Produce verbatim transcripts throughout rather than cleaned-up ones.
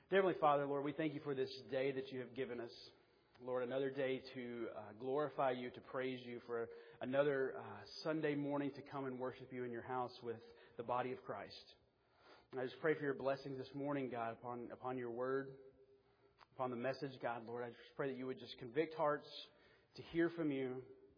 Dear Heavenly Father, Lord, we thank you for this day that you have given us. Lord, another day to uh, glorify you, to praise you, for another uh, Sunday morning to come and worship you in your house with the body of Christ. And I just pray for your blessings this morning, God, upon, upon your word, upon the message, God, Lord. I just pray that you would just convict hearts to hear from you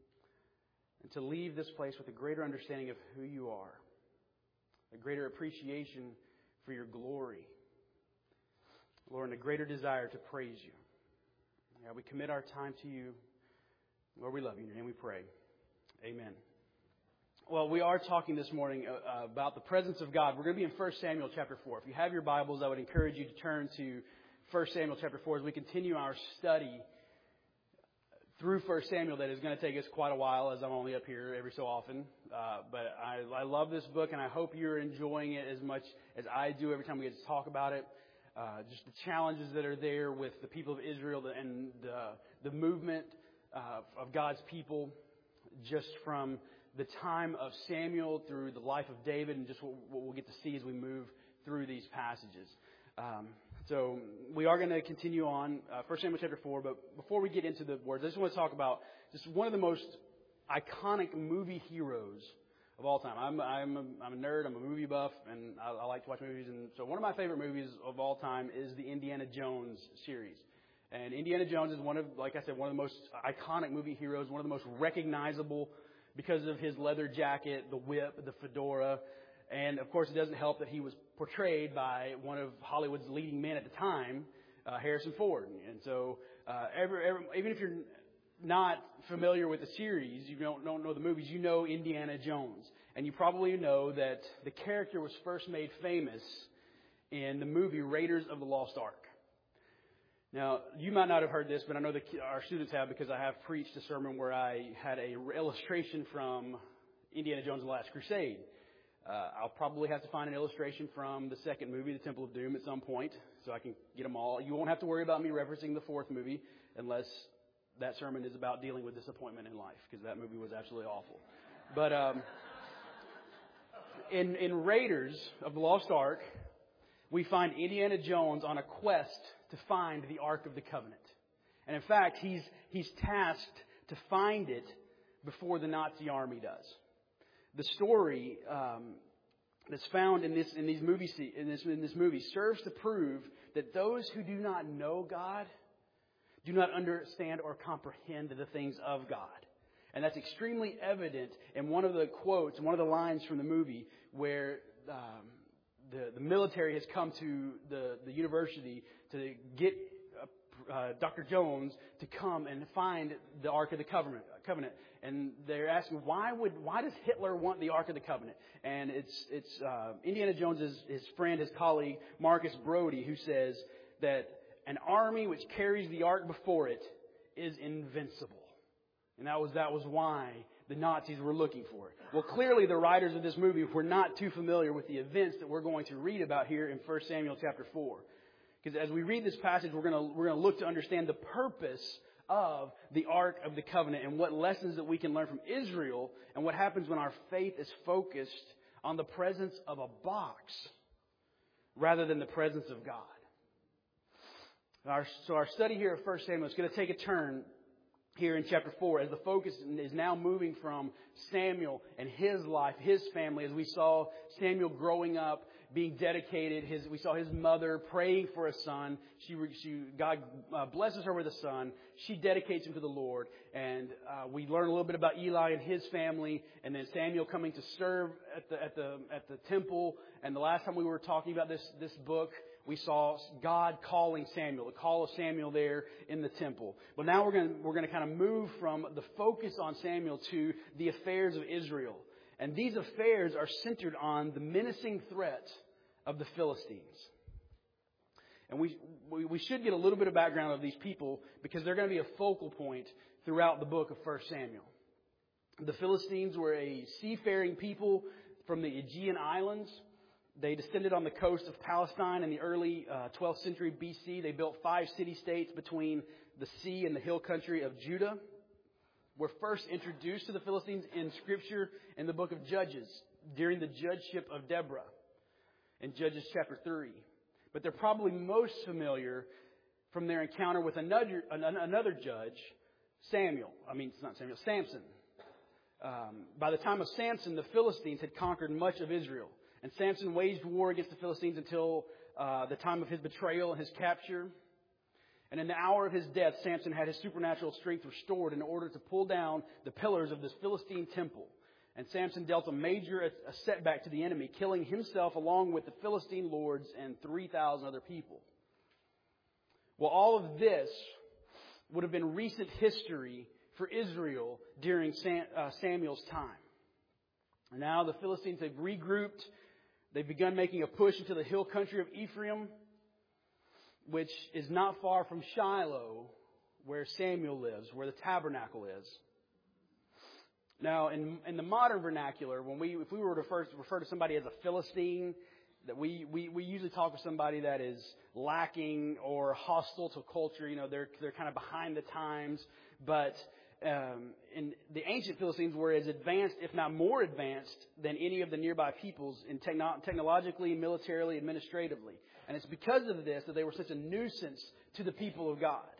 and to leave this place with a greater understanding of who you are, a greater appreciation for your glory, Lord, and a greater desire to praise you. God, we commit our time to you. Lord, we love you. In your name we pray. Amen. Well, we are talking this morning uh, about the presence of God. We're going to be in First Samuel chapter four. If you have your Bibles, I would encourage you to turn to First Samuel chapter four as we continue our study through First Samuel. That is going to take us quite a while, as I'm only up here every so often. Uh, but I, I love this book, and I hope you're enjoying it as much as I do every time we get to talk about it. Uh, just the challenges that are there with the people of Israel and uh, the movement uh, of God's people, just from the time of Samuel through the life of David, and just what, what we'll get to see as we move through these passages. Um, so we are going to continue on uh, First Samuel chapter four, but before we get into the words, I just want to talk about just one of the most iconic movie heroes of all time. I'm I'm a, I'm a nerd. I'm a movie buff, and I, I like to watch movies. And so one of my favorite movies of all time is the Indiana Jones series. And Indiana Jones is one of, like I said, one of the most iconic movie heroes, one of the most recognizable because of his leather jacket, the whip, the fedora. And, of course, it doesn't help that he was portrayed by one of Hollywood's leading men at the time, uh, Harrison Ford. And so uh, every, every, even if you're not familiar with the series, you don't, don't know the movies, you know Indiana Jones. And you probably know that the character was first made famous in the movie Raiders of the Lost Ark. Now, you might not have heard this, but I know that our students have, because I have preached a sermon where I had a illustration from Indiana Jones and the Last Crusade. Uh, I'll probably have to find an illustration from the second movie, The Temple of Doom, at some point, so I can get them all. You won't have to worry about me referencing the fourth movie unless that sermon is about dealing with disappointment in life, because that movie was absolutely awful. But um, in, in Raiders of the Lost Ark, we find Indiana Jones on a quest to find the Ark of the Covenant. And in fact, he's, he's tasked to find it before the Nazi army does. The story um, that's found in this in these movie in this in this movie serves to prove that those who do not know God do not understand or comprehend the things of God. And that's extremely evident in one of the quotes, one of the lines from the movie, where um, the, the military has come to the, the university to get uh, uh, Doctor Jones to come and find the Ark of the Covenant. Covenant. And they're asking, why would why does Hitler want the Ark of the Covenant? And it's it's uh, Indiana Jones' his friend, his colleague, Marcus Brody, who says that an army which carries the ark before it is invincible. And that was that was why the Nazis were looking for it. Well, clearly the writers of this movie were not too familiar with the events that we're going to read about here in First Samuel chapter four. Because as we read this passage, we're going to we're going to look to understand the purpose of the Ark of the Covenant and what lessons that we can learn from Israel and what happens when our faith is focused on the presence of a box rather than the presence of God. Our, so our study here at First Samuel is going to take a turn here in chapter four as the focus is now moving from Samuel and his life, his family, as we saw Samuel growing up, being dedicated. His, we saw his mother praying for a son. She, she God uh, blesses her with a son. She dedicates him to the Lord. And uh, we learn a little bit about Eli and his family, and then Samuel coming to serve at the at the at the temple. And the last time we were talking about this this book, we saw God calling Samuel, the call of Samuel there in the temple. But now we're going we're going to kind of move from the focus on Samuel to the affairs of Israel. And these affairs are centered on the menacing threat of the Philistines. And we, we we should get a little bit of background of these people because they're going to be a focal point throughout the book of First Samuel. The Philistines were a seafaring people from the Aegean Islands. They descended on the coast of Palestine in the early uh, twelfth century B C. They built five city-states between the sea and the hill country of Judah. We're first introduced to the Philistines in Scripture in the book of Judges during the judgeship of Deborah in Judges chapter three. But they're probably most familiar from their encounter with another another judge, Samuel. I mean, it's not Samuel, Samson. Um, by the time of Samson, the Philistines had conquered much of Israel. And Samson waged war against the Philistines until uh, the time of his betrayal and his capture. And in the hour of his death, Samson had his supernatural strength restored in order to pull down the pillars of this Philistine temple. And Samson dealt a major a setback to the enemy, killing himself along with the Philistine lords and three thousand other people. Well, all of this would have been recent history for Israel during Sam, uh, Samuel's time. And now the Philistines have regrouped. They've begun making a push into the hill country of Ephraim, which is not far from Shiloh, where Samuel lives, where the tabernacle is. Now, in, in the modern vernacular, when we, if we were to refer, refer to somebody as a Philistine, that we, we, we usually talk of somebody that is lacking or hostile to culture. You know, they're they're kind of behind the times. But um, in the ancient Philistines were as advanced, if not more advanced, than any of the nearby peoples in techno- technologically, militarily, administratively. And it's because of this that they were such a nuisance to the people of God.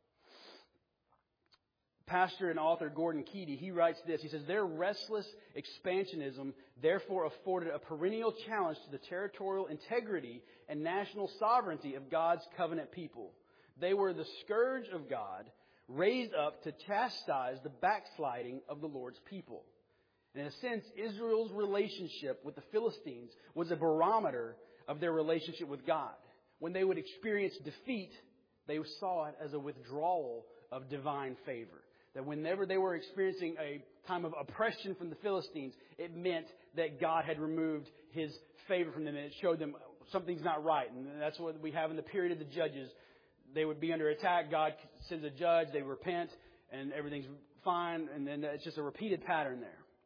Pastor and author Gordon Keedy, he writes this. He says, their restless expansionism therefore afforded a perennial challenge to the territorial integrity and national sovereignty of God's covenant people. They were the scourge of God, raised up to chastise the backsliding of the Lord's people. And in a sense, Israel's relationship with the Philistines was a barometer of their relationship with God. When they would experience defeat, they saw it as a withdrawal of divine favor. That whenever they were experiencing a time of oppression from the Philistines, it meant that God had removed His favor from them, and it showed them something's not right. And that's what we have in the period of the judges. They would be under attack. God sends a judge. They repent, and everything's fine. And then it's just a repeated pattern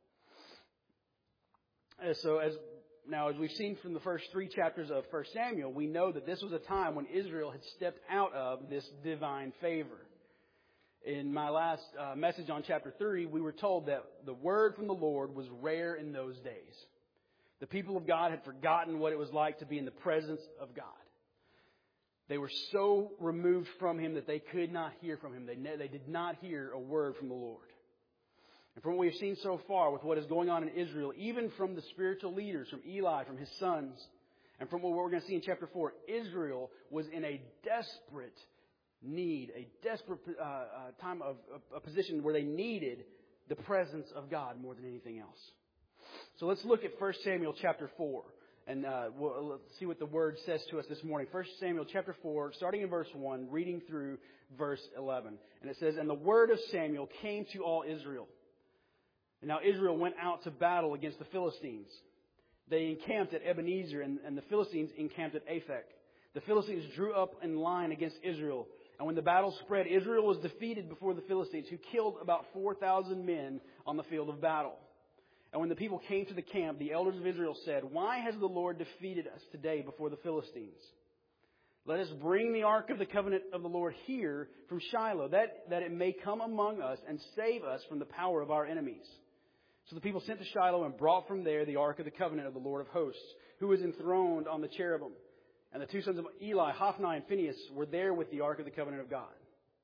there. So as now, as we've seen from the first three chapters of First Samuel, we know that this was a time when Israel had stepped out of this divine favor. In my last uh, message on chapter three, we were told that the word from the Lord was rare in those days. The people of God had forgotten what it was like to be in the presence of God. They were so removed from Him that they could not hear from Him. They, ne- they did not hear a word from the Lord. And from what we've seen so far with what is going on in Israel, even from the spiritual leaders, from Eli, from his sons, and from what we're going to see in chapter four, Israel was in a desperate need, a desperate uh, uh, time of a position where they needed the presence of God more than anything else. So let's look at First Samuel chapter four, and uh, we'll let's see what the Word says to us this morning. First Samuel chapter four, starting in verse one, reading through verse eleven. And it says, and the word of Samuel came to all Israel. And now Israel went out to battle against the Philistines. They encamped at Ebenezer, and, and the Philistines encamped at Aphek. The Philistines drew up in line against Israel. And when the battle spread, Israel was defeated before the Philistines, who killed about four thousand men on the field of battle. And when the people came to the camp, the elders of Israel said, why has the Lord defeated us today before the Philistines? Let us bring the ark of the covenant of the Lord here from Shiloh, that, that it may come among us and save us from the power of our enemies. So the people sent to Shiloh and brought from there the ark of the covenant of the Lord of hosts, who was enthroned on the cherubim. And the two sons of Eli, Hophni and Phinehas, were there with the ark of the covenant of God.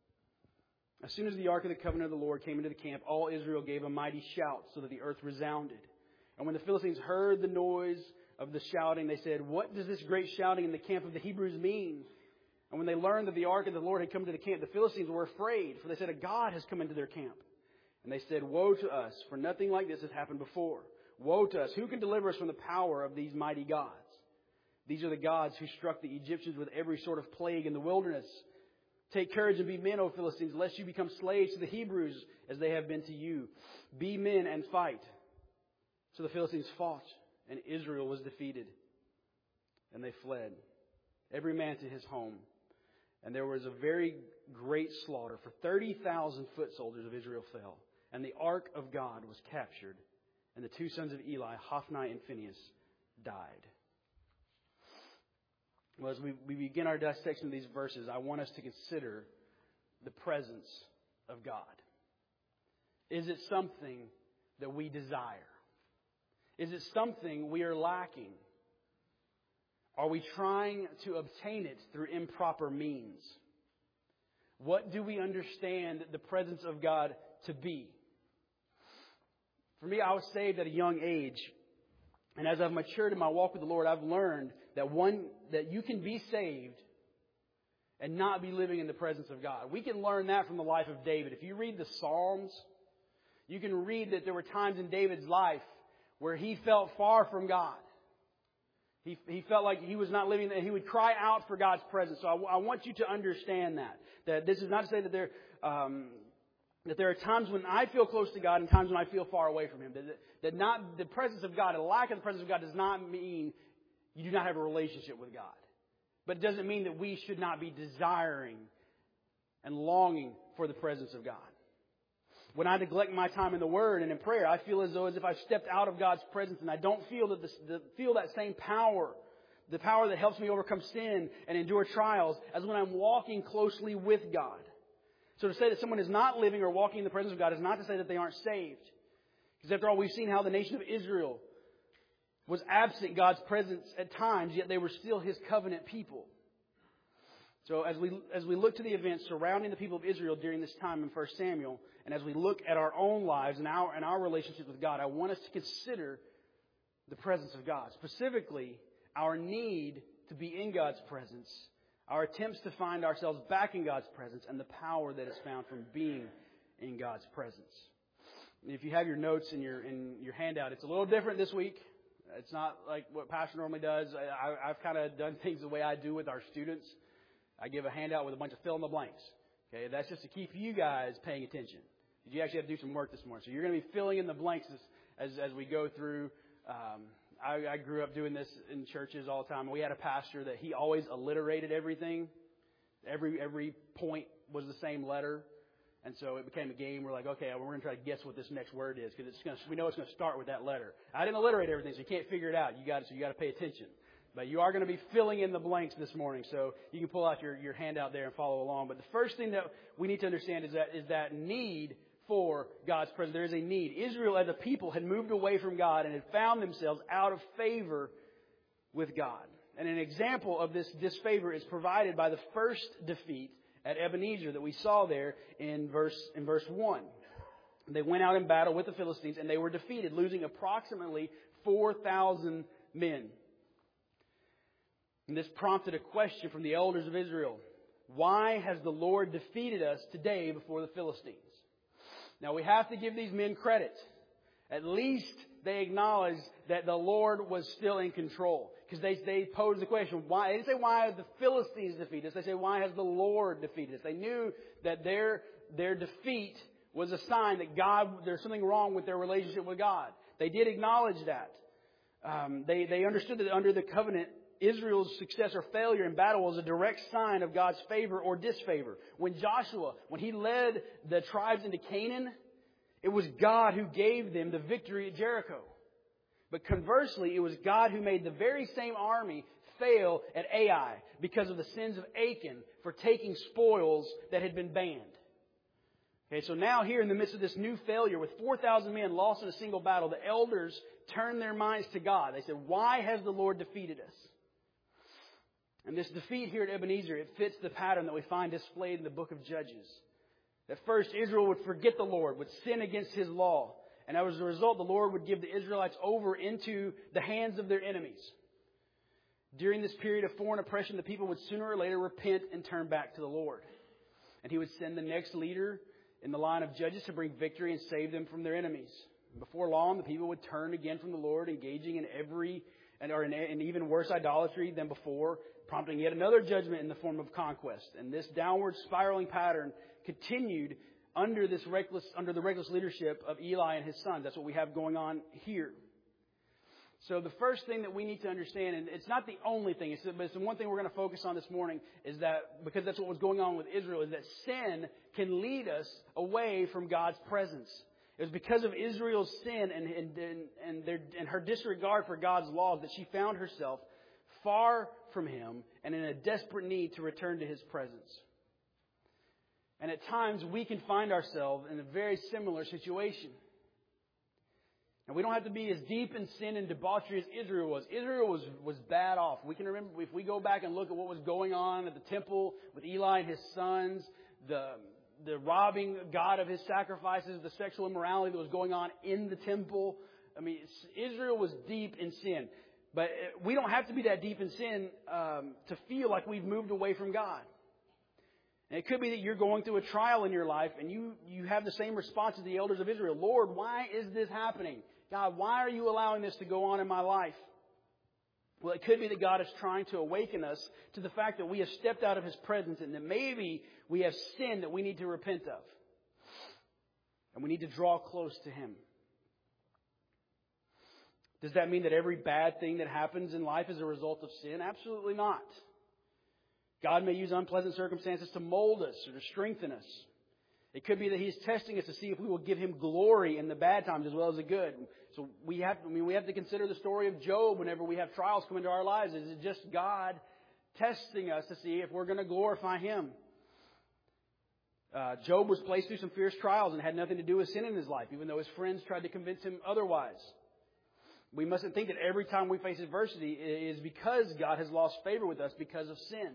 As soon as the ark of the covenant of the Lord came into the camp, all Israel gave a mighty shout so that the earth resounded. And when the Philistines heard the noise of the shouting, they said, what does this great shouting in the camp of the Hebrews mean? And when they learned that the ark of the Lord had come to the camp, the Philistines were afraid, for they said, a God has come into their camp. And they said, woe to us, for nothing like this has happened before. Woe to us, who can deliver us from the power of these mighty gods? These are the gods who struck the Egyptians with every sort of plague in the wilderness. Take courage and be men, O Philistines, lest you become slaves to the Hebrews as they have been to you. Be men and fight. So the Philistines fought, and Israel was defeated. And they fled, every man to his home. And there was a very great slaughter, for thirty thousand foot soldiers of Israel fell. And the ark of God was captured, and the two sons of Eli, Hophni and Phinehas, died. Well, as we, we begin our dissection of these verses, I want us to consider the presence of God. Is it something that we desire? Is it something we are lacking? Are we trying to obtain it through improper means? What do we understand the presence of God to be? For me, I was saved at a young age. And as I've matured in my walk with the Lord, I've learned that one that you can be saved and not be living in the presence of God. We can learn that from the life of David. If you read the Psalms, you can read that there were times in David's life where he felt far from God. He, he felt like he was not living there. He would cry out for God's presence. So I, I want you to understand that. That this is not to say that there, um, that there are times when I feel close to God and times when I feel far away from Him. That, that not the presence of God, a lack of the presence of God does not mean you do not have a relationship with God. But it doesn't mean that we should not be desiring and longing for the presence of God. When I neglect my time in the Word and in prayer, I feel as though as if I've stepped out of God's presence, and I don't feel that this, the, feel that same power, the power that helps me overcome sin and endure trials, as when I'm walking closely with God. So to say that someone is not living or walking in the presence of God is not to say that they aren't saved. Because after all, we've seen how the nation of Israel was absent God's presence at times, yet they were still His covenant people. So as we as we look to the events surrounding the people of Israel during this time in First Samuel, and as we look at our own lives and our and our relationship with God, I want us to consider the presence of God. Specifically, our need to be in God's presence, our attempts to find ourselves back in God's presence, and the power that is found from being in God's presence. If you have your notes in your in your handout, it's a little different this week. It's not like what Pastor normally does. I, I've kind of done things the way I do with our students. I give a handout with a bunch of fill in the blanks. Okay, that's just to keep you guys paying attention. You actually have to do some work this morning, so you're going to be filling in the blanks as as, as we go through. Um, I, I grew up doing this in churches all the time. We had a pastor that he always alliterated everything. Every every point was the same letter. And so it became a game. We're like, okay, we're going to try to guess what this next word is because it's going to, we know it's going to start with that letter. I didn't alliterate everything, so you can't figure it out. You got so you got to pay attention. But you are going to be filling in the blanks this morning, so you can pull out your, your handout there and follow along. But the first thing that we need to understand is that is that need for God's presence. There is a need. Israel as a people had moved away from God and had found themselves out of favor with God. And an example of this disfavor is provided by the first defeat at Ebenezer that we saw there in verse in verse one. They went out in battle with the Philistines and they were defeated, losing approximately four thousand men. And this prompted a question from the elders of Israel. Why has the Lord defeated us today before the Philistines? Now we have to give these men credit. At least they acknowledged that the Lord was still in control. Because they, they posed the question, why? They didn't say, why have the Philistines defeated us? They say, why has the Lord defeated us? They knew that their, their defeat was a sign that God, there's something wrong with their relationship with God. They did acknowledge that. Um, they, they understood that under the covenant, Israel's success or failure in battle was a direct sign of God's favor or disfavor. When Joshua, when he led the tribes into Canaan, it was God who gave them the victory at Jericho. But conversely, it was God who made the very same army fail at Ai because of the sins of Achan for taking spoils that had been banned. Okay, so now here in the midst of this new failure with four thousand men lost in a single battle, the elders turned their minds to God. They said, why has the Lord defeated us? And this defeat here at Ebenezer, it fits the pattern that we find displayed in the book of Judges. That first Israel would forget the Lord, would sin against His law. And as a result, the Lord would give the Israelites over into the hands of their enemies. During this period of foreign oppression, the people would sooner or later repent and turn back to the Lord. And He would send the next leader in the line of judges to bring victory and save them from their enemies. And before long, the people would turn again from the Lord, engaging in every and or in, in even worse idolatry than before, prompting yet another judgment in the form of conquest. And this downward spiraling pattern continued under this reckless, under the reckless leadership of Eli and his sons. That's what we have going on here. So the first thing that we need to understand, and it's not the only thing, it's, but it's the one thing we're going to focus on this morning, is that, because that's what was going on with Israel, is that sin can lead us away from God's presence. It was because of Israel's sin and, and, and, and, their, and her disregard for God's laws that she found herself far from Him and in a desperate need to return to His presence. And at times we can find ourselves in a very similar situation. And we don't have to be as deep in sin and debauchery as Israel was. Israel was, was bad off. We can remember, if we go back and look at what was going on at the temple with Eli and his sons, the, the robbing God of his sacrifices, the sexual immorality that was going on in the temple. I mean, Israel was deep in sin. But we don't have to be that deep in sin um, to feel like we've moved away from God. And it could be that you're going through a trial in your life and you, you have the same response as the elders of Israel. Lord, why is this happening? God, why are you allowing this to go on in my life? Well, it could be that God is trying to awaken us to the fact that we have stepped out of His presence and that maybe we have sin that we need to repent of. And we need to draw close to Him. Does that mean that every bad thing that happens in life is a result of sin? Absolutely not. God may use unpleasant circumstances to mold us or to strengthen us. It could be that He's testing us to see if we will give Him glory in the bad times as well as the good. So we have, I mean, we have to consider the story of Job whenever we have trials come into our lives. Is it just God testing us to see if we're going to glorify Him? Uh, Job was placed through some fierce trials and had nothing to do with sin in his life, even though his friends tried to convince him otherwise. We mustn't think that every time we face adversity it is because God has lost favor with us because of sin.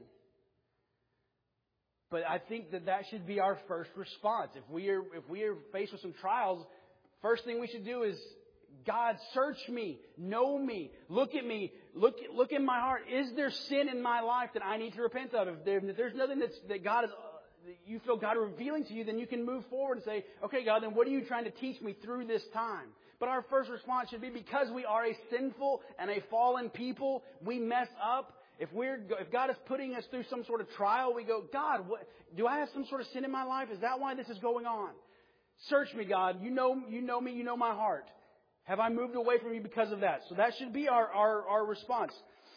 But I think that that should be our first response. If we are if we are faced with some trials, first thing we should do is, God, search me, know me, look at me, look look in my heart. Is there sin in my life that I need to repent of? If, there, if there's nothing that's, that God is, that you feel God revealing to you, then you can move forward and say, okay, God, then what are you trying to teach me through this time? But our first response should be, because we are a sinful and a fallen people, we mess up. If we're, if God is putting us through some sort of trial, we go, God, what, do I have some sort of sin in my life? Is that why this is going on? Search me, God. You know, you know me. You know my heart. Have I moved away from you because of that? So that should be our, our, our response.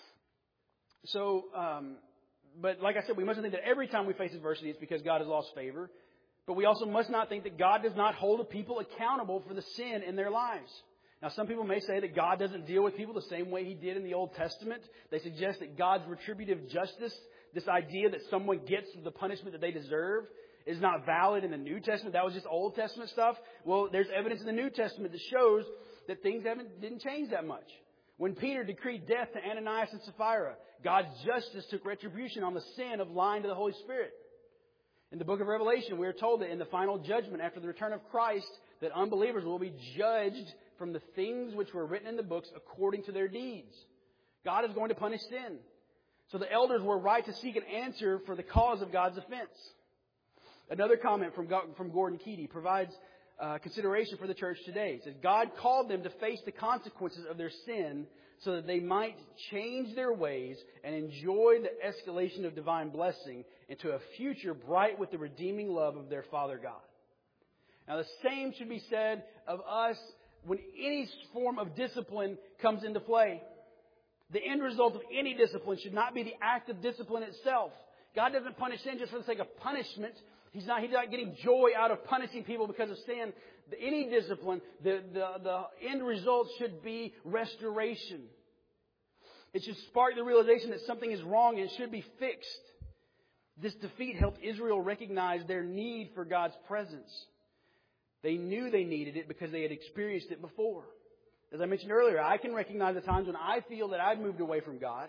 So, um, but like I said, we mustn't think that every time we face adversity, it's because God has lost favor. But we also must not think that God does not hold people accountable for the sin in their lives. Now, some people may say that God doesn't deal with people the same way He did in the Old Testament. They suggest that God's retributive justice, this idea that someone gets the punishment that they deserve, is not valid in the New Testament. That was just Old Testament stuff. Well, there's evidence in the New Testament that shows that things haven't didn't change that much. When Peter decreed death to Ananias and Sapphira, God's justice took retribution on the sin of lying to the Holy Spirit. In the book of Revelation, we are told that in the final judgment after the return of Christ, that unbelievers will be judged from the things which were written in the books according to their deeds. God is going to punish sin. So the elders were right to seek an answer for the cause of God's offense. Another comment from, from Gordon Keady provides uh, consideration for the church today. It says, God called them to face the consequences of their sin so that they might change their ways and enjoy the escalation of divine blessing into a future bright with the redeeming love of their Father God. Now the same should be said of us when any form of discipline comes into play. The end result of any discipline should not be the act of discipline itself. God doesn't punish sin just for the sake of punishment. He's not, he's not getting joy out of punishing people because of sin. Any discipline, the, the, the end result should be restoration. It should spark the realization that something is wrong and it should be fixed. This defeat helped Israel recognize their need for God's presence. They knew they needed it because they had experienced it before. As I mentioned earlier, I can recognize the times when I feel that I've moved away from God.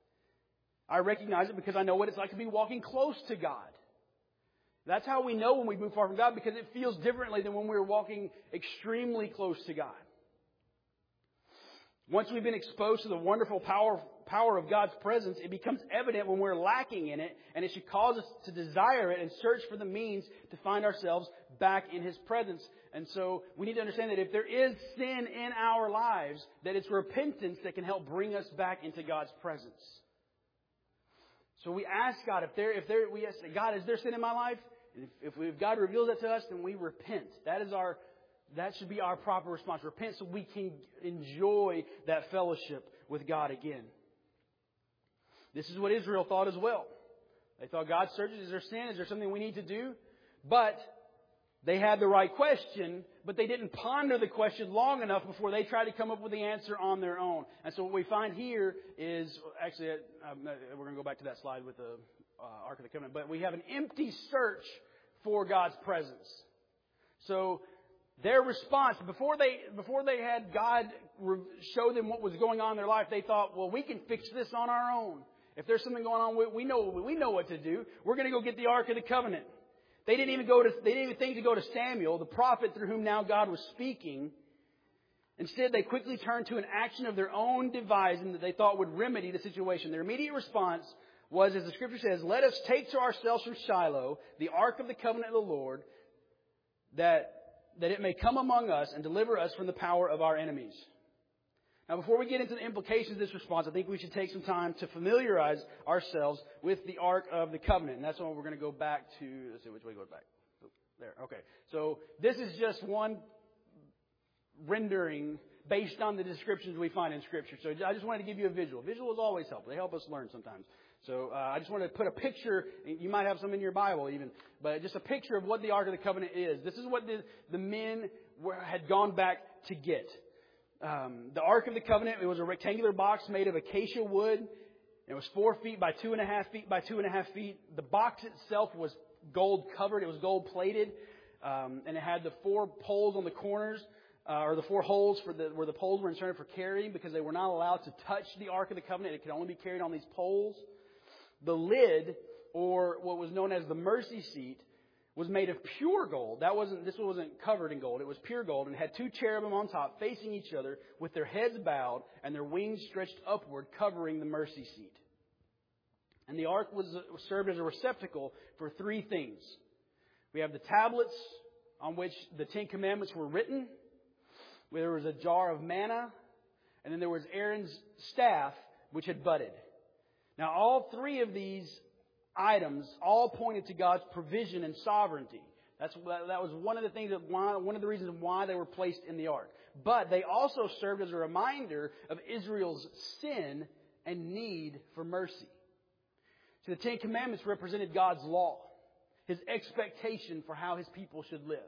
I recognize it because I know what it's like to be walking close to God. That's how we know when we move far from God, because it feels differently than when we're walking extremely close to God. Once we've been exposed to the wonderful power, power of God's presence, it becomes evident when we're lacking in it, and it should cause us to desire it and search for the means to find ourselves back in His presence. And so we need to understand that if there is sin in our lives, that it's repentance that can help bring us back into God's presence. So we ask God, if there, if there, we ask God, is there sin in my life? If, if, we, if God reveals that to us, then we repent. That is our, that should be our proper response. Repent so we can enjoy that fellowship with God again. This is what Israel thought as well. They thought God searches, is there sin? Is there something we need to do? But they had the right question, but they didn't ponder the question long enough before they tried to come up with the answer on their own. And so what we find here is, actually, um, we're going to go back to that slide with the uh, Ark of the Covenant, but we have an empty search for God's presence. So their response, before they before they had God show them what was going on in their life, they thought, well, we can fix this on our own. If there's something going on, we know we know what to do. We're going to go get the Ark of the Covenant. They didn't even go to they didn't even think to go to Samuel, the prophet through whom now God was speaking. Instead, they quickly turned to an action of their own devising that they thought would remedy the situation. Their immediate response was, as the Scripture says, "Let us take to ourselves from Shiloh the Ark of the Covenant of the Lord, that that it may come among us and deliver us from the power of our enemies." Now, before we get into the implications of this response, I think we should take some time to familiarize ourselves with the Ark of the Covenant. And that's when we're going to go back to, let's see which way it goes back. There, okay. So this is just one rendering based on the descriptions we find in Scripture. So I just wanted to give you a visual. Visuals always help. They help us learn sometimes. So uh, I just want to put a picture. You might have some in your Bible even, but just a picture of what the Ark of the Covenant is. This is what the, the men were, had gone back to get. Um, the Ark of the Covenant, it was a rectangular box made of acacia wood. It was four feet by two and a half feet by two and a half feet. The box itself was gold covered. It was gold plated. Um, and it had the four poles on the corners, uh, or the four holes for the, where the poles were inserted for carrying, because they were not allowed to touch the Ark of the Covenant. It could only be carried on these poles. The lid, or what was known as the mercy seat, was made of pure gold. That wasn't, this wasn't covered in gold. It was pure gold, and had two cherubim on top facing each other with their heads bowed and their wings stretched upward, covering the mercy seat. And the ark was served as a receptacle for three things. We have the tablets on which the Ten Commandments were written. There was a jar of manna, and then there was Aaron's staff, which had budded. Now, all three of these items all pointed to God's provision and sovereignty. That's that was one of the things that why, one of the reasons why they were placed in the ark. But they also served as a reminder of Israel's sin and need for mercy. So the Ten Commandments represented God's law, His expectation for how His people should live.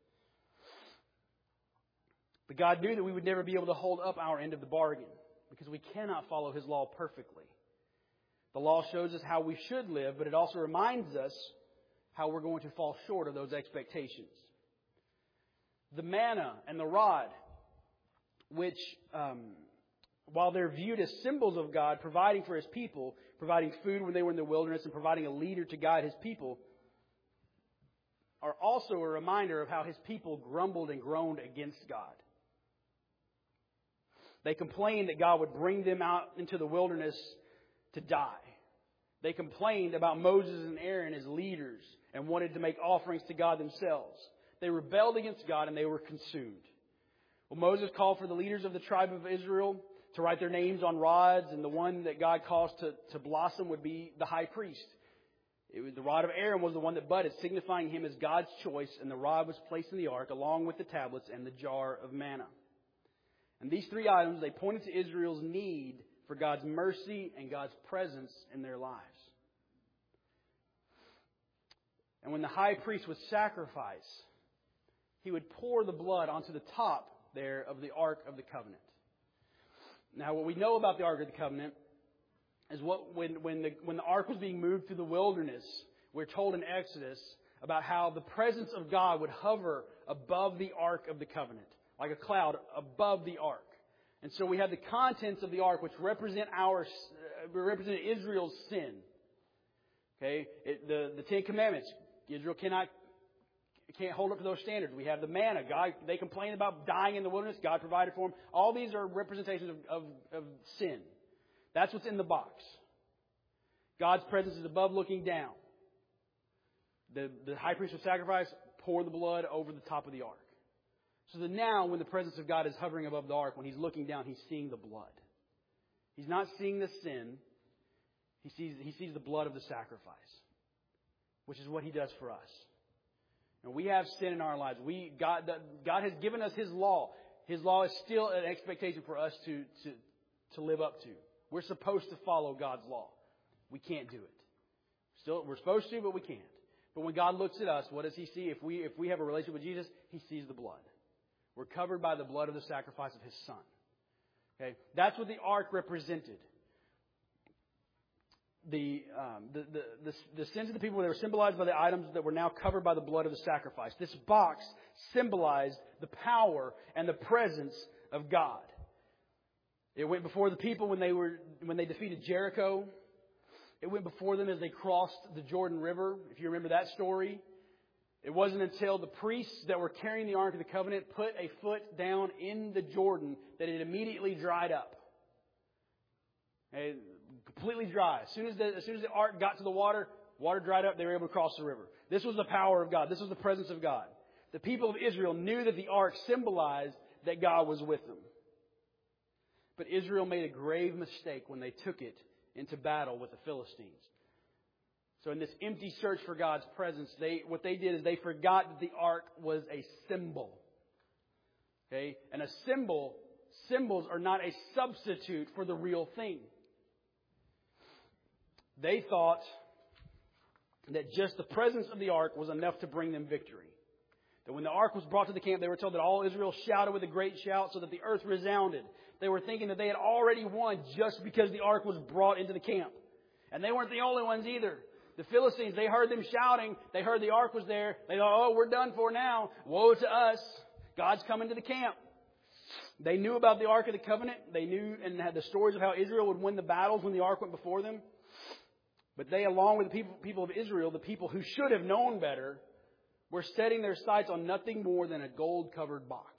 But God knew that we would never be able to hold up our end of the bargain, because we cannot follow His law perfectly. The law shows us how we should live, but it also reminds us how we're going to fall short of those expectations. The manna and the rod, which, um, while they're viewed as symbols of God providing for His people, providing food when they were in the wilderness and providing a leader to guide His people, are also a reminder of how His people grumbled and groaned against God. They complained that God would bring them out into the wilderness to die. They complained about Moses and Aaron as leaders and wanted to make offerings to God themselves. They rebelled against God and they were consumed. Well, Moses called for the leaders of the tribe of Israel to write their names on rods, and the one that God caused to, to blossom would be the high priest. It was, the rod of Aaron was the one that budded, signifying him as God's choice, and the rod was placed in the ark along with the tablets and the jar of manna. And these three items, they pointed to Israel's need for God's mercy and God's presence in their lives. And when the high priest would sacrifice, he would pour the blood onto the top there of the Ark of the Covenant. Now, what we know about the Ark of the Covenant is what when, when, the, when the Ark was being moved through the wilderness, we're told in Exodus about how the presence of God would hover above the Ark of the Covenant, like a cloud above the Ark. And so we have the contents of the ark, which represent our, uh, represent Israel's sin. Okay, it, the the Ten Commandments, Israel cannot can't hold up to those standards. We have the manna. God, they complain about dying in the wilderness. God provided for them. All these are representations of, of, of sin. That's what's in the box. God's presence is above, looking down. The the high priest would sacrifice, pour the blood over the top of the ark. So that now, when the presence of God is hovering above the ark, when He's looking down, He's seeing the blood. He's not seeing the sin. He sees, he sees the blood of the sacrifice, which is what He does for us. And we have sin in our lives. We God, God has given us His law. His law is still an expectation for us to, to, to live up to. We're supposed to follow God's law. We can't do it. Still, we're supposed to, but we can't. But when God looks at us, what does He see? If we if we have a relationship with Jesus, He sees the blood. We're covered by the blood of the sacrifice of His Son. Okay, that's what the ark represented. the, um, the, the, the, the sins of the people, they were symbolized by the items that were now covered by the blood of the sacrifice. This box symbolized the power and the presence of God. It went before the people when they were when they defeated Jericho. It went before them as they crossed the Jordan River, if you remember that story. It wasn't until the priests that were carrying the Ark of the Covenant put a foot down in the Jordan that it immediately dried up. It completely dry. As soon as, the, as soon as the Ark got to the water, water dried up, they were able to cross the river. This was the power of God. This was the presence of God. The people of Israel knew that the Ark symbolized that God was with them. But Israel made a grave mistake when they took it into battle with the Philistines. So in this empty search for God's presence, they what they did is they forgot that the ark was a symbol. Okay? And a symbol, symbols are not a substitute for the real thing. They thought that just the presence of the ark was enough to bring them victory. That when the ark was brought to the camp, they were told that all Israel shouted with a great shout so that the earth resounded. They were thinking that they had already won just because the ark was brought into the camp. And they weren't the only ones either. The Philistines, they heard them shouting. They heard the ark was there. They thought, oh, we're done for now. Woe to us. God's coming to the camp. They knew about the Ark of the Covenant. They knew and had the stories of how Israel would win the battles when the ark went before them. But they, along with the people, people of Israel, the people who should have known better, were setting their sights on nothing more than a gold-covered box.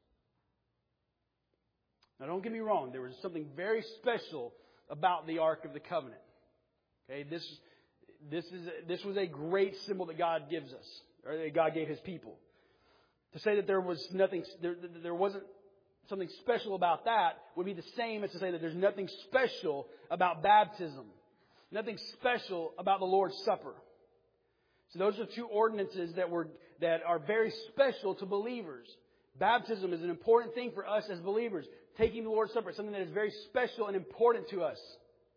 Now, don't get me wrong. There was something very special about the Ark of the Covenant. Okay, this This is this was a great symbol that God gives us, or that God gave His people. To say that there was nothing, there, there wasn't something special about that would be the same as to say that there's nothing special about baptism, nothing special about the Lord's Supper. So those are two ordinances that were that are very special to believers. Baptism is an important thing for us as believers. Taking the Lord's Supper is something that is very special and important to us.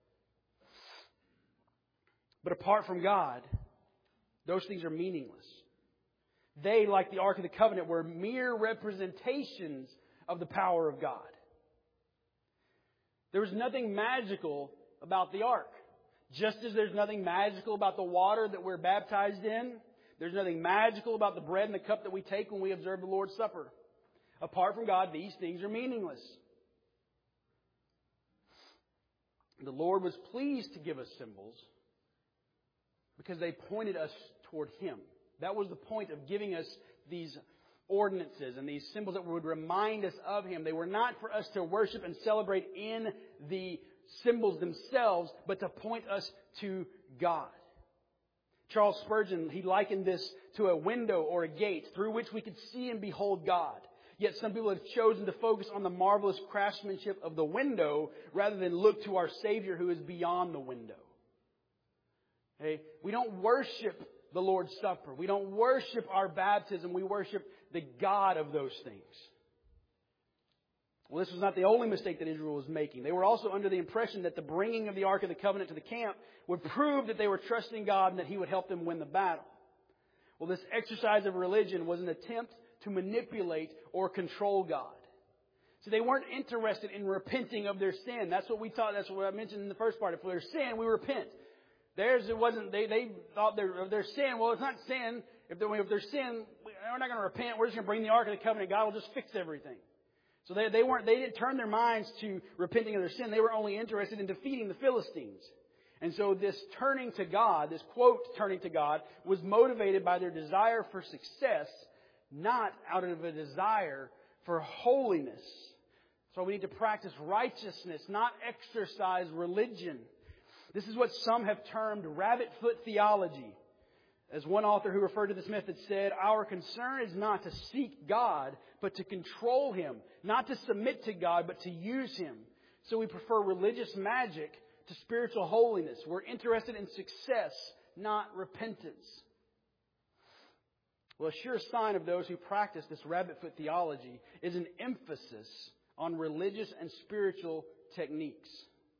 But apart from God, those things are meaningless. They, like the Ark of the Covenant, were mere representations of the power of God. There was nothing magical about the Ark. Just as there's nothing magical about the water that we're baptized in, there's nothing magical about the bread and the cup that we take when we observe the Lord's Supper. Apart from God, these things are meaningless. The Lord was pleased to give us symbols because they pointed us toward Him. That was the point of giving us these ordinances and these symbols that would remind us of Him. They were not for us to worship and celebrate in the symbols themselves, but to point us to God. Charles Spurgeon, he likened this to a window or a gate through which we could see and behold God. Yet some people have chosen to focus on the marvelous craftsmanship of the window rather than look to our Savior who is beyond the window. Okay? We don't worship the Lord's Supper. We don't worship our baptism. We worship the God of those things. Well, this was not the only mistake that Israel was making. They were also under the impression that the bringing of the Ark of the Covenant to the camp would prove that they were trusting God and that He would help them win the battle. Well, this exercise of religion was an attempt to manipulate or control God. So they weren't interested in repenting of their sin. That's what we taught. That's what I mentioned in the first part. If there's sin, we repent. Theirs, it wasn't. They they thought their their sin. Well, it's not sin. If they're if there's sin, we're not going to repent. We're just going to bring the Ark of the Covenant. God will just fix everything. So they they weren't. They didn't turn their minds to repenting of their sin. They were only interested in defeating the Philistines. And so this turning to God, this quote turning to God, was motivated by their desire for success, not out of a desire for holiness. So we need to practice righteousness, not exercise religion. This is what some have termed rabbit foot theology. As one author who referred to this method said, our concern is not to seek God, but to control Him. Not to submit to God, but to use Him. So we prefer religious magic to spiritual holiness. We're interested in success, not repentance. Well, a sure sign of those who practice this rabbit foot theology is an emphasis on religious and spiritual techniques.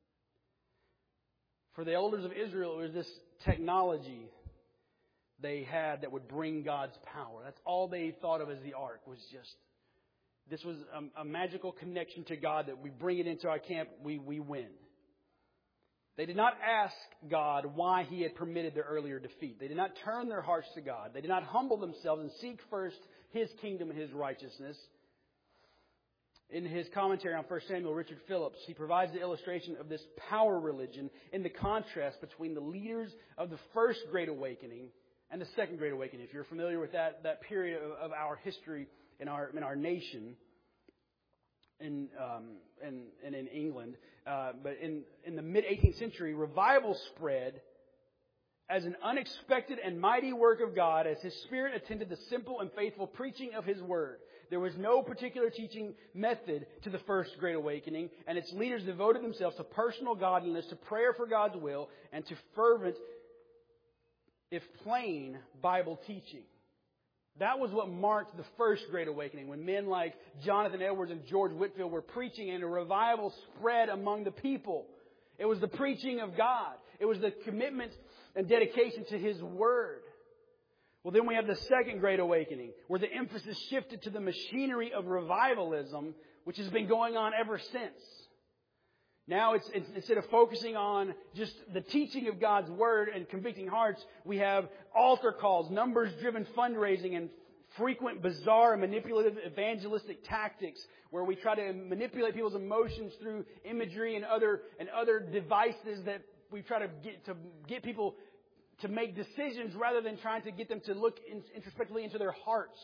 For the elders of Israel, it was this technology they had that would bring God's power. That's all they thought of as the ark, was just, this was a, a magical connection to God that we bring it into our camp, we, we win. They did not ask God why He had permitted their earlier defeat. They did not turn their hearts to God. They did not humble themselves and seek first His kingdom and His righteousness. In his commentary on First Samuel, Richard Phillips, he provides the illustration of this power religion in the contrast between the leaders of the first Great Awakening and the Second Great Awakening. If you're familiar with that, that period of, of our history in our in our nation, in um, and, and in England, uh, but in in the mid eighteenth century, revival spread as an unexpected and mighty work of God, as His Spirit attended the simple and faithful preaching of His Word. There was no particular teaching method to the First Great Awakening, and its leaders devoted themselves to personal godliness, to prayer for God's will, and to fervent, if plain, Bible teaching. That was what marked the First Great Awakening, when men like Jonathan Edwards and George Whitefield were preaching, and a revival spread among the people. It was the preaching of God. It was the commitment and dedication to His Word. Well, then we have the Second Great Awakening, where the emphasis shifted to the machinery of revivalism, which has been going on ever since. Now, it's, it's instead of focusing on just the teaching of God's Word and convicting hearts, we have altar calls, numbers-driven fundraising, and frequent bizarre and manipulative evangelistic tactics, where we try to manipulate people's emotions through imagery and other and other devices that we try to get to get people to make decisions rather than trying to get them to look introspectively into their hearts.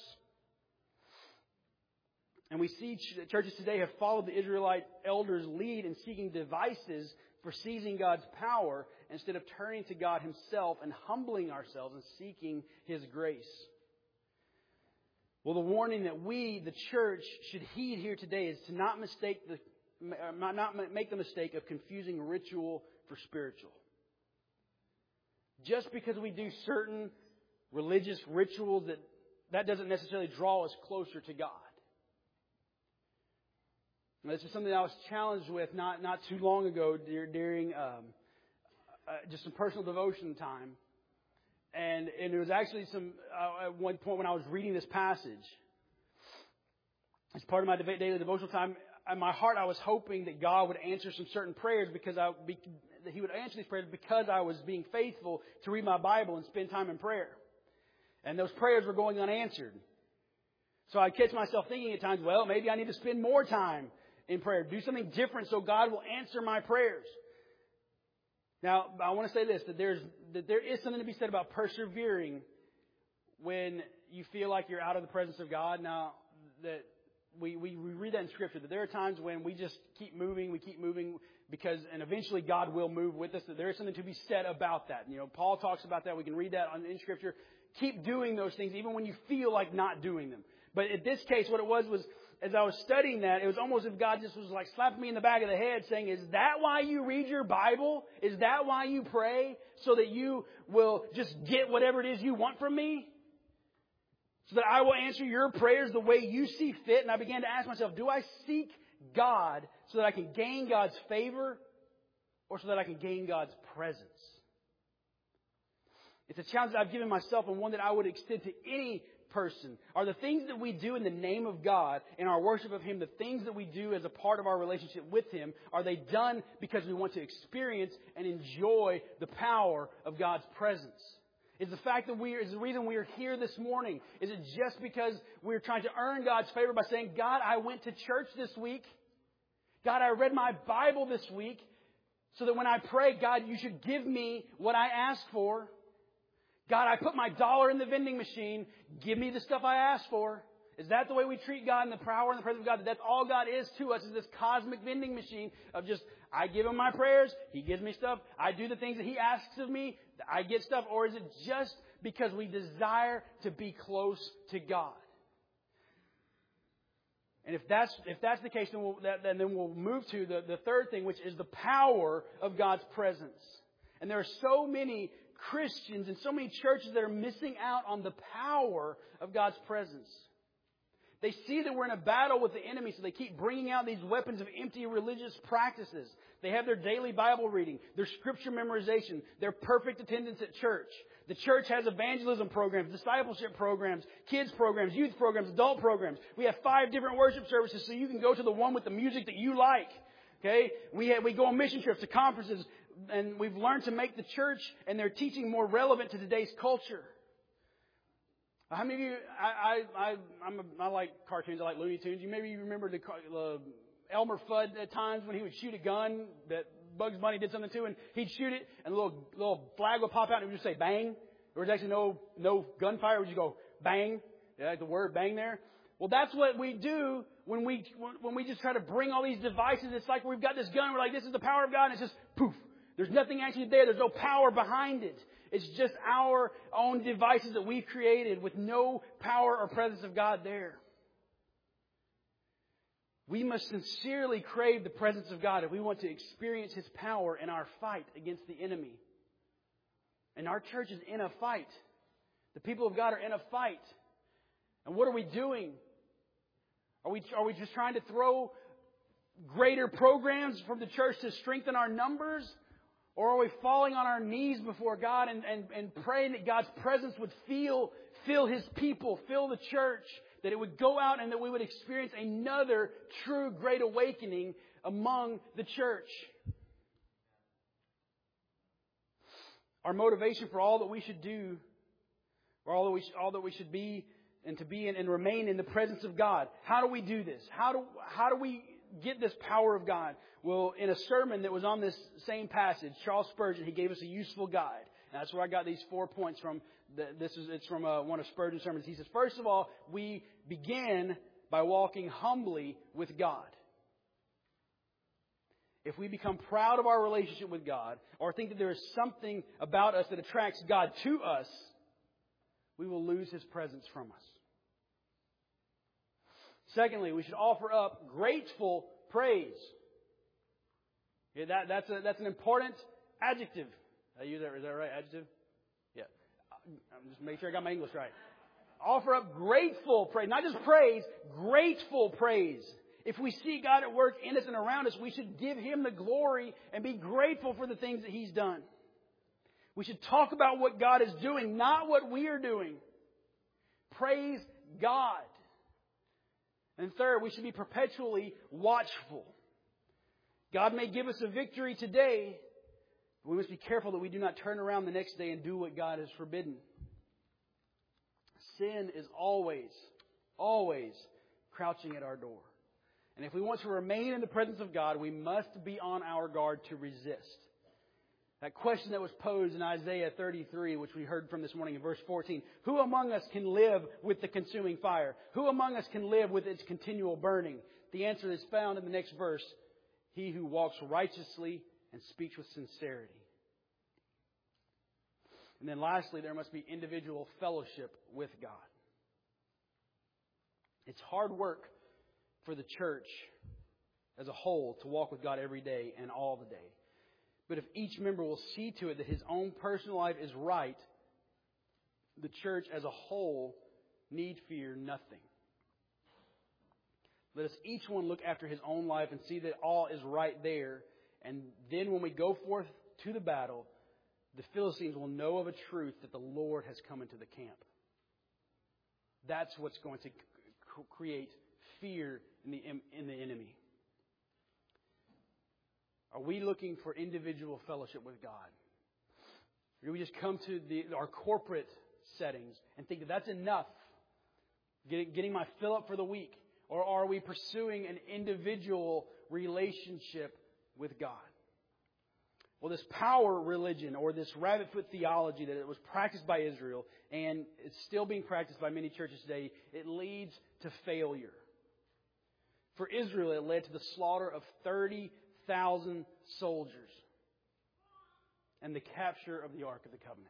And we see churches today have followed the Israelite elders' lead in seeking devices for seizing God's power instead of turning to God Himself and humbling ourselves and seeking His grace. Well, the warning that we, the church, should heed here today is to not mistake the not make the mistake of confusing ritual for spiritual. Just because we do certain religious rituals, that, that doesn't necessarily draw us closer to God. Now, this is something I was challenged with not, not too long ago during um, uh, just some personal devotion time. And, and it was actually some uh, at one point when I was reading this passage, as part of my daily devotional time, in my heart I was hoping that God would answer some certain prayers because I be, that He would answer these prayers because I was being faithful to read my Bible and spend time in prayer. And those prayers were going unanswered. So I catch myself thinking at times, well, maybe I need to spend more time in prayer. Do something different so God will answer my prayers. Now, I want to say this, that there's that there is something to be said about persevering when you feel like you're out of the presence of God. Now, that we, we, we read that in Scripture, that there are times when we just keep moving, we keep moving, because, and eventually God will move with us, that there is something to be said about that. You know, Paul talks about that. We can read that on, in Scripture. Keep doing those things, even when you feel like not doing them. But in this case, what it was was, as I was studying that, it was almost as if God just was like slapping me in the back of the head saying, is that why you read your Bible? Is that why you pray? So that you will just get whatever it is you want from me? So that I will answer your prayers the way you see fit? And I began to ask myself, do I seek God so that I can gain God's favor, or so that I can gain God's presence? It's a challenge that I've given myself, and one that I would extend to any person. Are the things that we do in the name of God, in our worship of Him, the things that we do as a part of our relationship with Him, are they done because we want to experience and enjoy the power of God's presence? Is the fact that we are, is the reason we are here this morning, is it just because we're trying to earn God's favor by saying, God, I went to church this week. God, I read my Bible this week, so that when I pray, God, you should give me what I asked for. God, I put my dollar in the vending machine. Give me the stuff I asked for. Is that the way we treat God in the power and the presence of God? That that's all God is to us, is this cosmic vending machine of just, I give Him my prayers, He gives me stuff, I do the things that He asks of me, I get stuff? Or is it just because we desire to be close to God? And if that's if that's the case, then we'll, that, then we'll move to the, the third thing, which is the power of God's presence. And there are so many Christians and so many churches that are missing out on the power of God's presence. They see that we're in a battle with the enemy, so they keep bringing out these weapons of empty religious practices. They have their daily Bible reading, their scripture memorization, their perfect attendance at church. The church has evangelism programs, discipleship programs, kids programs, youth programs, adult programs. We have five different worship services, so you can go to the one with the music that you like. Okay, we have, we go on mission trips to conferences. and we've learned to make the church and their teaching more relevant to today's culture. How many of you, I, I, I, I'm a, I like cartoons, I like Looney Tunes. You maybe remember the, the Elmer Fudd at times when he would shoot a gun that Bugs Bunny did something to, and he'd shoot it, and a little little flag would pop out, and it would just say bang. There was actually no no gunfire. It would just go bang. Yeah, like the word bang there. Well, that's what we do when we when we just try to bring all these devices. It's like we've got this gun. We're like, this is the power of God, and it's just poof. There's nothing actually there. There's no power behind it. It's just our own devices that we've created with no power or presence of God there. We must sincerely crave the presence of God if we want to experience His power in our fight against the enemy. And our church is in a fight. The people of God are in a fight. And what are we doing? Are we, are we just trying to throw greater programs from the church to strengthen our numbers? Or are we falling on our knees before God and, and, and praying that God's presence would fill, fill His people, fill the church, that it would go out and that we would experience another true great awakening among the church? Our motivation for all that we should do, or all that we, all that we should be, and to be in and remain in the presence of God. How do we do this? How do, how do we get this power of God? Well, in a sermon that was on this same passage, Charles Spurgeon, he gave us a useful guide. And that's where I got these four points from. This is it's from uh, one of Spurgeon's sermons. He says, first of all, we begin by walking humbly with God. If we become proud of our relationship with God, or think that there is something about us that attracts God to us, we will lose His presence from us. Secondly, we should offer up grateful praise. Yeah, that, that's, a, that's an important adjective. I use that, is that right? Adjective? Yeah. I'm just making sure I got my English right. Offer up grateful praise. Not just praise, grateful praise. If we see God at work in us and around us, we should give Him the glory and be grateful for the things that He's done. We should talk about what God is doing, not what we are doing. Praise God. And third, we should be perpetually watchful. God may give us a victory today, but we must be careful that we do not turn around the next day and do what God has forbidden. Sin is always, always crouching at our door. And if we want to remain in the presence of God, we must be on our guard to resist. That question that was posed in Isaiah thirty-three, which we heard from this morning in verse fourteen. Who among us can live with the consuming fire? Who among us can live with its continual burning? The answer is found in the next verse. He who walks righteously and speaks with sincerity. And then lastly, there must be individual fellowship with God. It's hard work for the church as a whole to walk with God every day and all the day. But if each member will see to it that his own personal life is right, the church as a whole need fear nothing. Let us each one look after his own life and see that all is right there. And then when we go forth to the battle, the Philistines will know of a truth that the Lord has come into the camp. That's what's going to create fear in the, in the enemy. Are we looking for individual fellowship with God? Or do we just come to the, our corporate settings and think that that's enough? Getting, getting my fill up for the week? Or are we pursuing an individual relationship with God? Well, this power religion or this rabbit foot theology that it was practiced by Israel and it's still being practiced by many churches today, it leads to failure. For Israel, it led to the slaughter of thirty thousand soldiers and the capture of the Ark of the Covenant.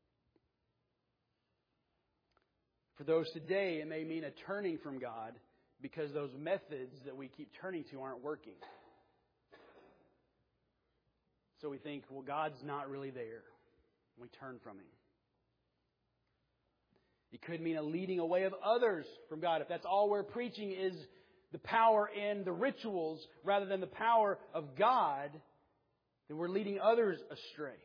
For those today, it may mean a turning from God because those methods that we keep turning to aren't working. So we think, well, God's not really there. We turn from Him. It could mean a leading away of others from God. If that's all we're preaching is the power in the rituals rather than the power of God, then we're leading others astray.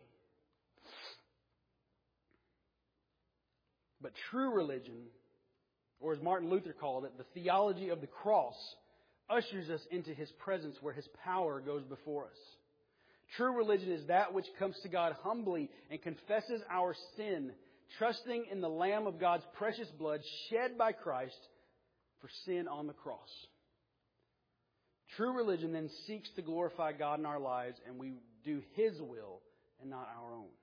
But true religion, or as Martin Luther called it, the theology of the cross, ushers us into His presence where His power goes before us. True religion is that which comes to God humbly and confesses our sin, trusting in the Lamb of God's precious blood shed by Christ for sin on the cross. True religion then seeks to glorify God in our lives, and we do His will and not our own.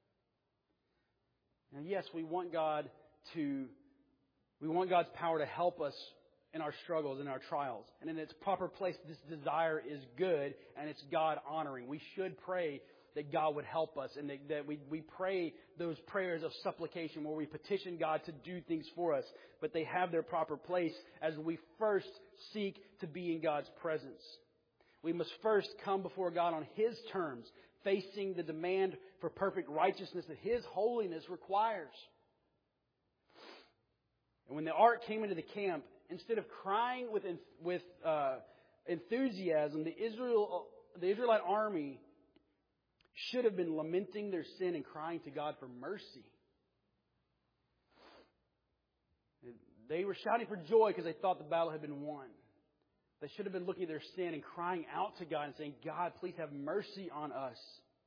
Now, yes, we want God to, we want God's power to help us in our struggles, in our trials. And in its proper place, this desire is good and it's God honoring. We should pray that God would help us, and that, that we, we pray those prayers of supplication where we petition God to do things for us. But they have their proper place as we first seek to be in God's presence. We must first come before God on His terms, facing the demand for perfect righteousness that His holiness requires. And when the ark came into the camp, instead of crying with with uh, enthusiasm, the Israel the Israelite army should have been lamenting their sin and crying to God for mercy. They were shouting for joy because they thought the battle had been won. They should have been looking at their sin and crying out to God and saying, God, please have mercy on us.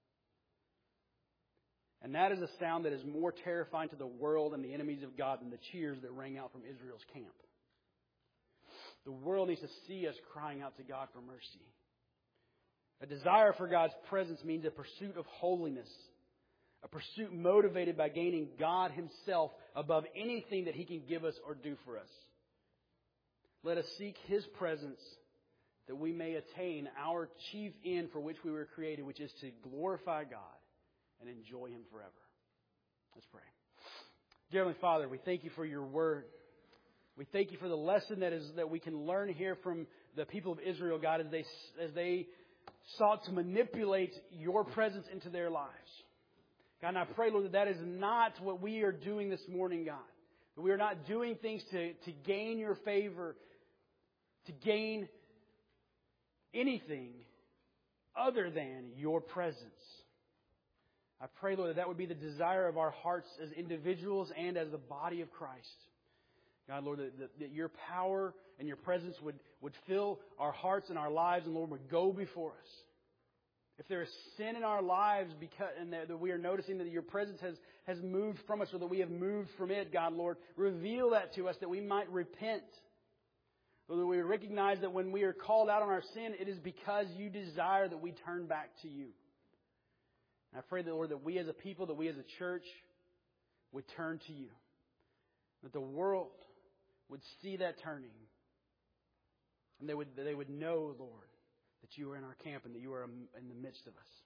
And that is a sound that is more terrifying to the world and the enemies of God than the cheers that rang out from Israel's camp. The world needs to see us crying out to God for mercy. A desire for God's presence means a pursuit of holiness. A pursuit motivated by gaining God Himself above anything that He can give us or do for us. Let us seek His presence that we may attain our chief end for which we were created, which is to glorify God and enjoy Him forever. Let's pray. Dear Heavenly Father, we thank You for Your Word. We thank You for the lesson that is that we can learn here from the people of Israel, God, as they as they sought to manipulate Your presence into their lives. God, and I pray, Lord, that that is not what we are doing this morning, God. That we are not doing things to, to gain Your favor, to gain anything other than Your presence. I pray, Lord, that that would be the desire of our hearts as individuals and as the body of Christ. God, Lord, that, that, that Your power and Your presence would, would fill our hearts and our lives, and Lord, would go before us. If there is sin in our lives because, and that, that we are noticing that Your presence has, has moved from us, or that we have moved from it, God, Lord, reveal that to us that we might repent. Lord, that we recognize that when we are called out on our sin, it is because You desire that we turn back to You. And I pray that, Lord, that we as a people, that we as a church would turn to You. That the world would see that turning. And they would, they would know, Lord, that You are in our camp and that You are in the midst of us.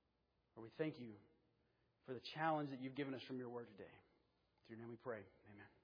Lord, we thank You for the challenge that You've given us from Your Word today. In Your name we pray. Amen.